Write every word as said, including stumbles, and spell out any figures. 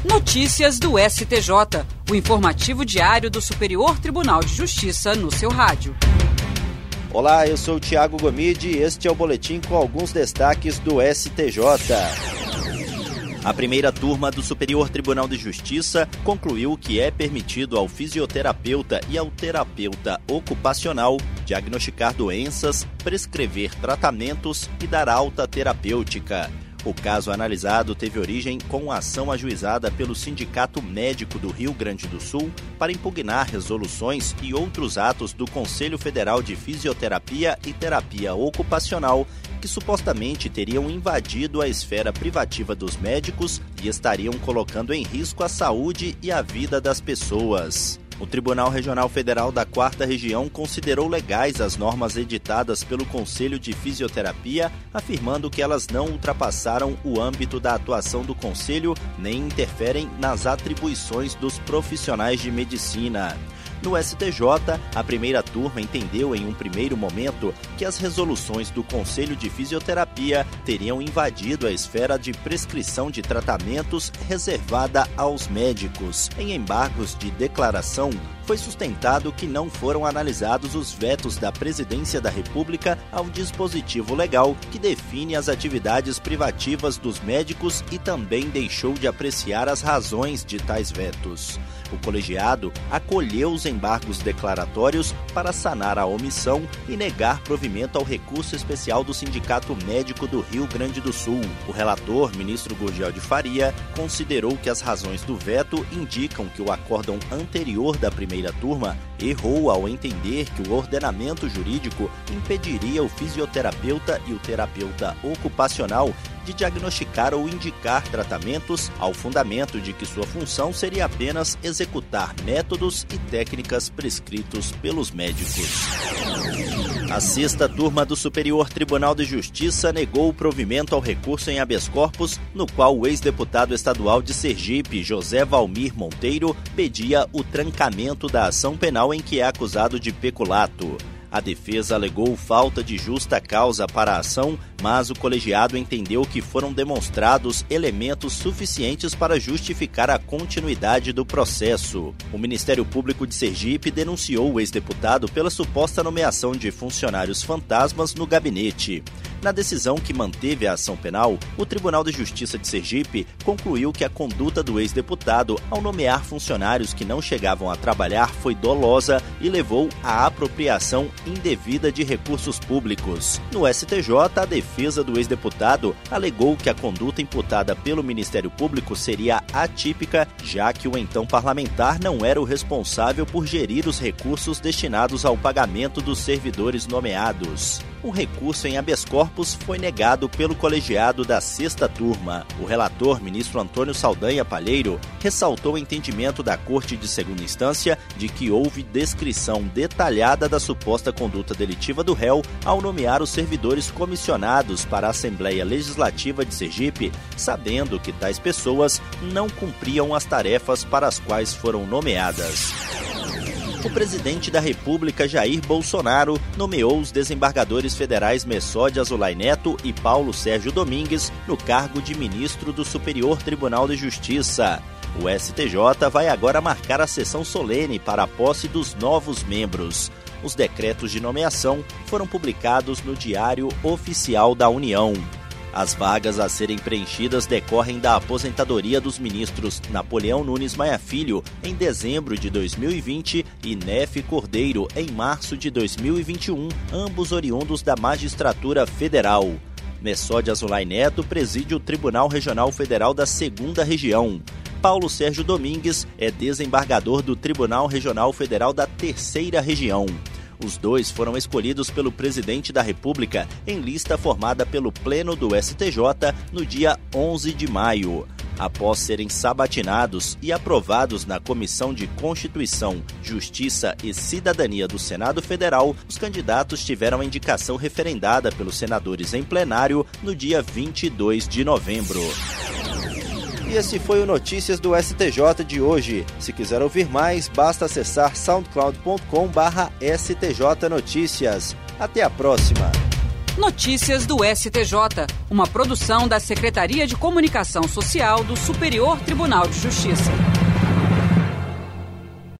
Notícias do S T J, o informativo diário do Superior Tribunal de Justiça no seu rádio. Olá, eu sou o Thiago Gomide e este é o boletim com alguns destaques do S T J. A primeira turma do Superior Tribunal de Justiça concluiu que é permitido ao fisioterapeuta e ao terapeuta ocupacional diagnosticar doenças, prescrever tratamentos e dar alta terapêutica. O caso analisado teve origem com a ação ajuizada pelo Sindicato Médico do Rio Grande do Sul para impugnar resoluções e outros atos do Conselho Federal de Fisioterapia e Terapia Ocupacional que supostamente teriam invadido a esfera privativa dos médicos e estariam colocando em risco a saúde e a vida das pessoas. O Tribunal Regional Federal da Quarta Região considerou legais as normas editadas pelo Conselho de Fisioterapia, afirmando que elas não ultrapassaram o âmbito da atuação do Conselho nem interferem nas atribuições dos profissionais de medicina. No S T J, a primeira turma entendeu em um primeiro momento que as resoluções do Conselho de Fisioterapia teriam invadido a esfera de prescrição de tratamentos reservada aos médicos. Em embargos de declaração, foi sustentado que não foram analisados os vetos da Presidência da República ao dispositivo legal que define as atividades privativas dos médicos e também deixou de apreciar as razões de tais vetos. O colegiado acolheu os embargos declaratórios para sanar a omissão e negar provimento ao recurso especial do Sindicato Médico do Rio Grande do Sul. O relator, ministro Gurgel de Faria, considerou que as razões do veto indicam que o acórdão anterior da primeira turma errou ao entender que o ordenamento jurídico impediria o fisioterapeuta e o terapeuta ocupacional de diagnosticar ou indicar tratamentos ao fundamento de que sua função seria apenas executar métodos e técnicas prescritos pelos médicos. A sexta turma do Superior Tribunal de Justiça negou o provimento ao recurso em habeas corpus, no qual o ex-deputado estadual de Sergipe, José Valmir Monteiro, pedia o trancamento da ação penal em que é acusado de peculato. A defesa alegou falta de justa causa para a ação, mas o colegiado entendeu que foram demonstrados elementos suficientes para justificar a continuidade do processo. O Ministério Público de Sergipe denunciou o ex-deputado pela suposta nomeação de funcionários fantasmas no gabinete. Na decisão que manteve a ação penal, o Tribunal de Justiça de Sergipe concluiu que a conduta do ex-deputado ao nomear funcionários que não chegavam a trabalhar foi dolosa e levou à apropriação indevida de recursos públicos. No S T J, a defesa do ex-deputado alegou que a conduta imputada pelo Ministério Público seria atípica, já que o então parlamentar não era o responsável por gerir os recursos destinados ao pagamento dos servidores nomeados. O recurso em habeas corpus foi negado pelo colegiado da sexta turma. O relator, ministro Antônio Saldanha Palheiro, ressaltou o entendimento da Corte de Segunda Instância de que houve descrição detalhada da suposta conduta delitiva do réu ao nomear os servidores comissionados para a Assembleia Legislativa de Sergipe, sabendo que tais pessoas não cumpriam as tarefas para as quais foram nomeadas. O presidente da República, Jair Bolsonaro, nomeou os desembargadores federais Messode Azulay Neto e Paulo Sérgio Domingues no cargo de ministro do Superior Tribunal de Justiça. O S T J vai agora marcar a sessão solene para a posse dos novos membros. Os decretos de nomeação foram publicados no Diário Oficial da União. As vagas a serem preenchidas decorrem da aposentadoria dos ministros Napoleão Nunes Maia Filho em dezembro de dois mil e vinte e Nefe Cordeiro em março de dois mil e vinte e um, ambos oriundos da Magistratura Federal. Messode Azulay Neto preside o Tribunal Regional Federal da Segunda Região. Paulo Sérgio Domingues é desembargador do Tribunal Regional Federal da Terceira Região. Os dois foram escolhidos pelo presidente da República em lista formada pelo Pleno do S T J no dia onze de maio. Após serem sabatinados e aprovados na Comissão de Constituição, Justiça e Cidadania do Senado Federal, os candidatos tiveram a indicação referendada pelos senadores em plenário no dia vinte e dois de novembro. E esse foi o Notícias do S T J de hoje. Se quiser ouvir mais, basta acessar soundcloud ponto com barra S T J Notícias. Até a próxima! Notícias do S T J, uma produção da Secretaria de Comunicação Social do Superior Tribunal de Justiça.